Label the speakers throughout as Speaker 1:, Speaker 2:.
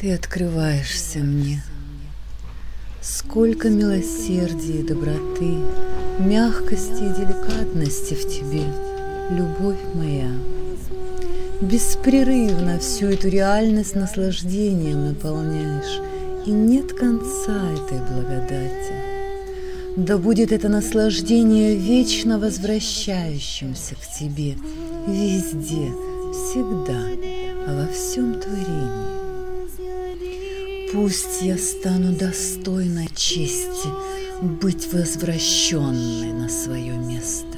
Speaker 1: Ты открываешься мне. Сколько милосердия и доброты, мягкости и деликатности в тебе, любовь моя. Беспрерывно всю эту реальность наслаждением наполняешь, и нет конца этой благодати. Да будет это наслаждение вечно возвращающимся к тебе, везде, всегда, во всем творении. Пусть я стану достойной чести быть возвращенной на свое место.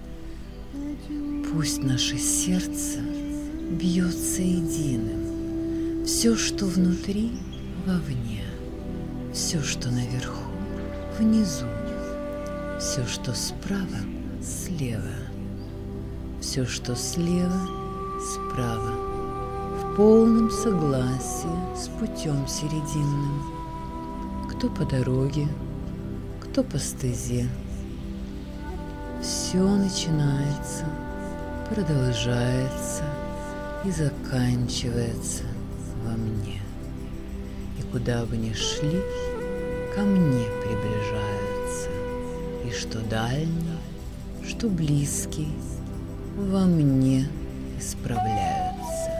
Speaker 1: Пусть наше сердце бьется единым. Все, что внутри, вовне. Все, что наверху, внизу. Все, что справа, слева. Все, что слева, справа. В полном согласии с путем серединным. Кто по дороге, кто по стезе. Все начинается, продолжается и заканчивается во мне. И куда бы ни шли, ко мне приближаются. И что дальний, что близкий, во мне исправляются.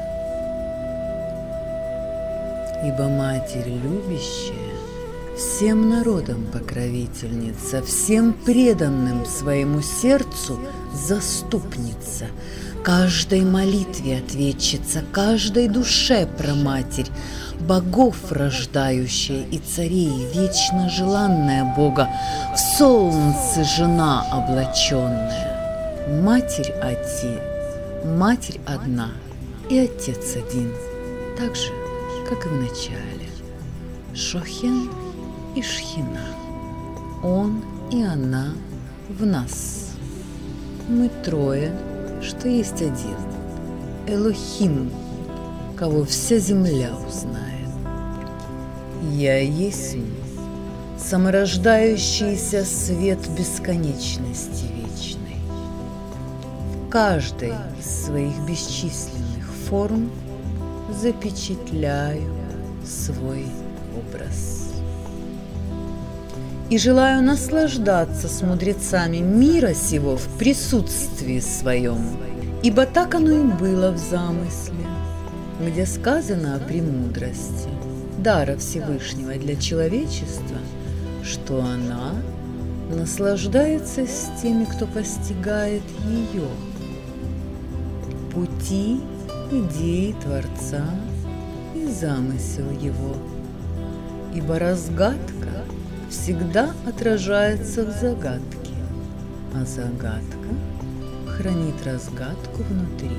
Speaker 1: Ибо Матерь любящая, всем народам покровительница, всем преданным своему сердцу заступница, каждой молитве ответчица, каждой душе праматерь, богов рождающая и царей вечно желанная Бога, в солнце жена облаченная, Матерь Матерь одна и Отец один, так же, как и в начале. Шохен и Шхина, Он и Она в нас. Мы трое, что есть один, Элохим, кого вся земля узнает. Я есть саморождающийся свет бесконечности вечной. В каждой из своих бесчисленных форм запечатляю свой образ. И желаю наслаждаться с мудрецами мира сего в присутствии своем, ибо так оно и было в замысле, где сказано о премудрости, дара Всевышнего для человечества, что она наслаждается с теми, кто постигает ее. Пути, идеи Творца и замысел Его, ибо разгадка всегда отражается в загадке, а загадка хранит разгадку внутри.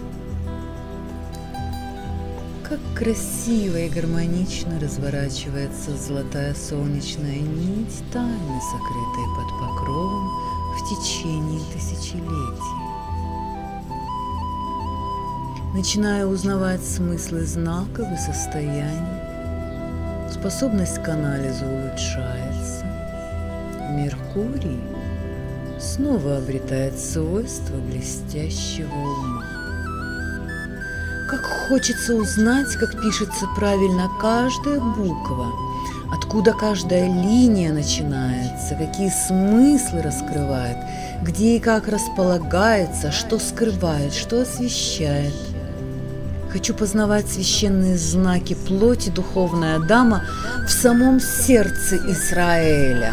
Speaker 1: Как красиво и гармонично разворачивается золотая солнечная нить тайны, сокрытой под покровом в течение тысячелетий. Начинаю узнавать смыслы знаков и состояний, способность к анализу улучшается. Меркурий снова обретает свойства блестящего ума. Как хочется узнать, как пишется правильно каждая буква, откуда каждая линия начинается, какие смыслы раскрывает, где и как располагается, что скрывает, что освещает. Хочу познавать священные знаки плоти духовной Адама в самом сердце Израиля.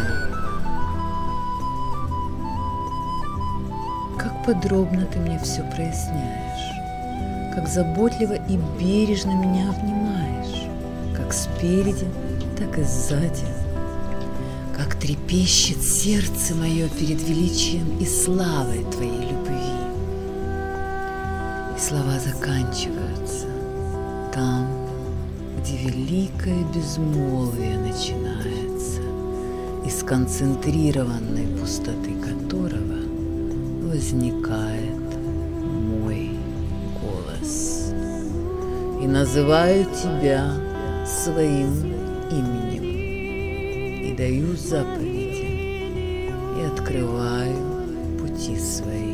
Speaker 1: Как подробно ты мне все проясняешь, как заботливо и бережно меня обнимаешь, как спереди, так и сзади, как трепещет сердце мое перед величием и славой Твоей любви. И слова заканчиваются там, где великое безмолвие начинается, из концентрированной пустоты которого возникает мой голос. И называю Тебя своим именем, и даю заповеди, и открываю пути свои.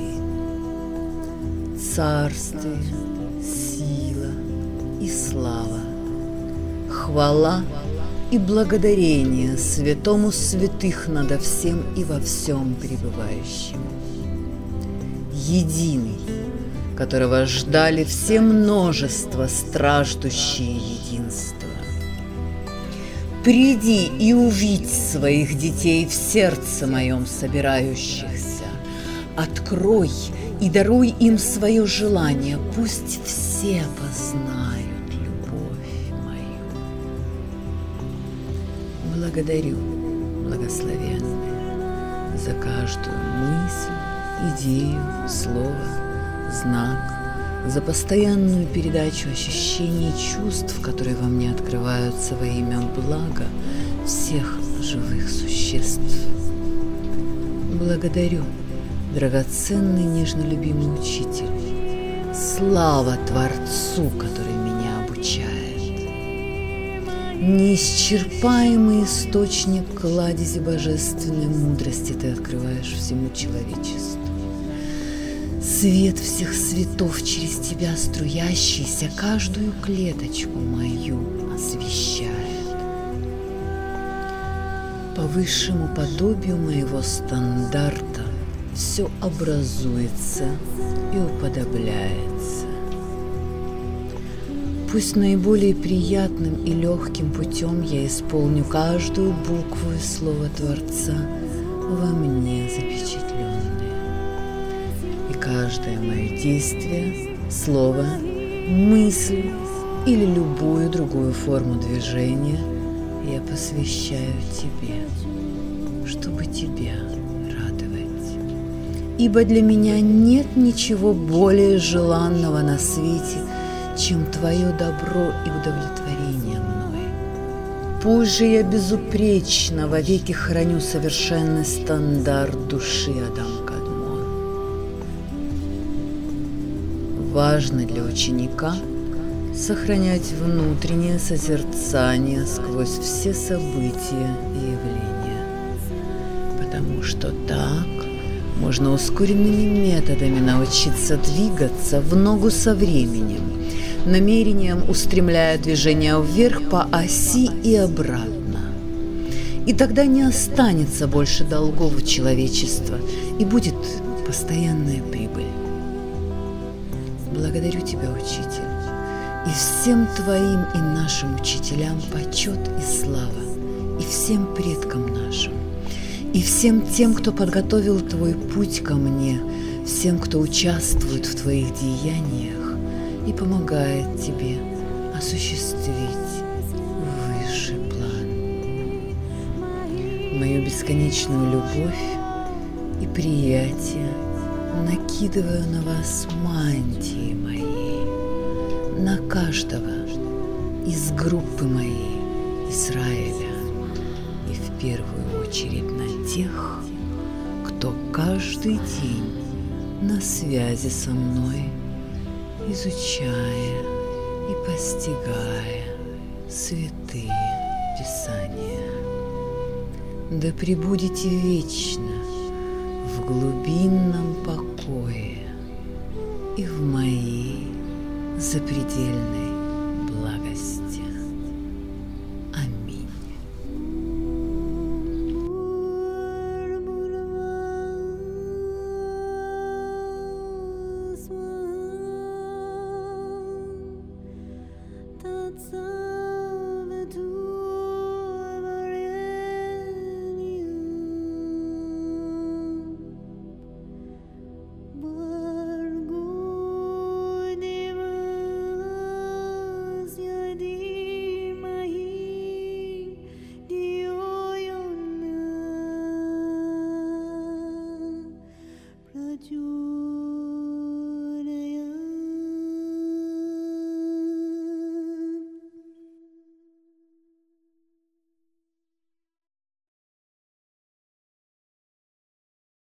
Speaker 1: Царствие, сила и слава, хвала и благодарение святому святых надо всем и во всем пребывающему. Единый, которого ждали все множество страждущие единства. Приди и увидь своих детей в сердце моем собирающихся. Открой и даруй им свое желание, пусть все познают любовь мою. Благодарю, благословенный, за каждую мысль, идею, слово, знак, за постоянную передачу ощущений и чувств, которые во мне открываются во имя блага всех живых существ. Благодарю, драгоценный, нежно любимый учитель. Слава Творцу, который меня обучает. Неисчерпаемый источник кладези божественной мудрости ты открываешь всему человечеству. Свет всех светов через тебя струящийся каждую клеточку мою освещает. По высшему подобию моего стандарта все образуется и уподобляется. Пусть наиболее приятным и легким путем я исполню каждую букву и слово Творца во мне запечатленное. И каждое мое действие, слово, мысль или любую другую форму движения я посвящаю тебе, чтобы тебя радовать. Ибо для меня нет ничего более желанного на свете, чем твое добро и удовлетворение мной. Пусть же я безупречно вовеки храню совершенный стандарт души Адам Кадмон. Важно для ученика сохранять внутреннее созерцание сквозь все события и явления, потому что так можно ускоренными методами научиться двигаться в ногу со временем, намерением устремляя движение вверх по оси и обратно. И тогда не останется больше долгов у человечества, и будет постоянная прибыль. Благодарю тебя, учитель, и всем твоим и нашим учителям почет и слава, и всем предкам нашим, и всем тем, кто подготовил твой путь ко мне, всем, кто участвует в твоих деяниях и помогает тебе осуществить высший план. Мою бесконечную любовь и приятие накидываю на вас мантии моей, на каждого из группы моей Израиля, и в первую очередь на тех, кто каждый день на связи со мной, изучая и постигая святые Писания. Да пребудете вечно в глубинном покое и в моей запредельной